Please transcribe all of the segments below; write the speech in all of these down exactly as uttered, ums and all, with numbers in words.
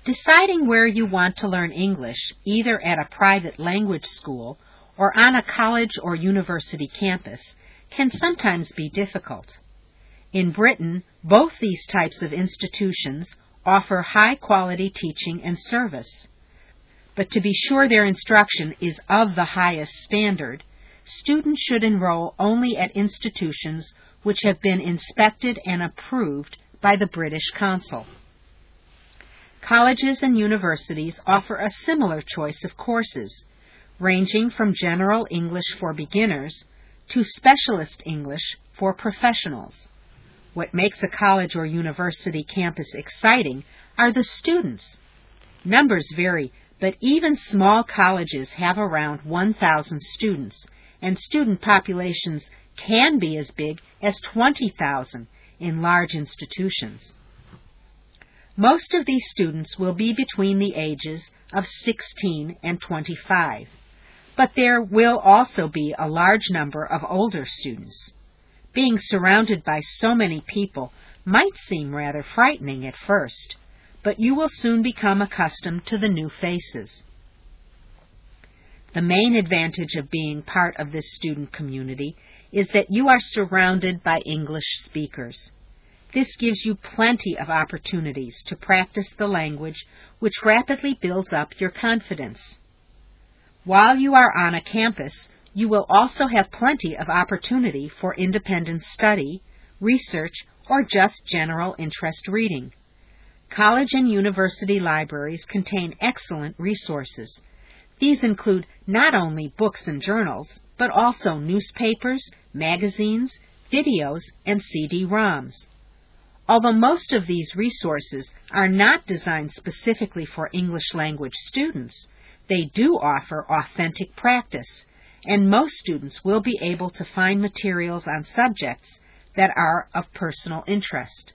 Deciding where you want to learn English, either at a private language school or on a college or university campus, can sometimes be difficult. In Britain, both these types of institutions offer high-quality teaching and service. But to be sure their instruction is of the highest standard, students should enroll only at institutions which have been inspected and approved by the British Council. Colleges and universities offer a similar choice of courses, ranging from general English for beginners to specialist English for professionals. What makes a college or university campus exciting are the students. Numbers vary, but even small colleges have around one thousand students, and student populations can be as big as twenty thousand in large institutions. Most of these students will be between the ages of sixteen and twenty-five, but there will also be a large number of older students. Being surrounded by so many people might seem rather frightening at first, but you will soon become accustomed to the new faces. The main advantage of being part of this student community is that you are surrounded by English speakers. This gives you plenty of opportunities to practice the language, which rapidly builds up your confidence. While you are on a campus, you will also have plenty of opportunity for independent study, research, or just general interest reading. College and university libraries contain excellent resources. These include not only books and journals, but also newspapers, magazines, videos, and C D ROMs. Although most of these resources are not designed specifically for English language students, they do offer authentic practice, and most students will be able to find materials on subjects that are of personal interest.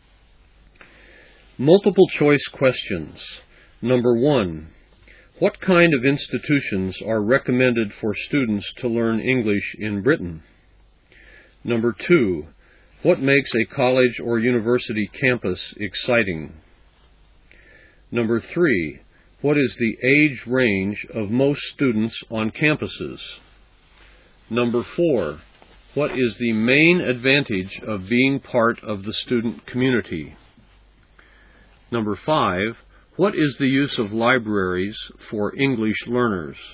Multiple choice questions. Number one, what kind of institutions are recommended for students to learn English in Britain? Number two, what makes a college or university campus exciting? Number three, what is the age range of most students on campuses? Number four, what is the main advantage of being part of the student community? Number five, what is the use of libraries for English learners?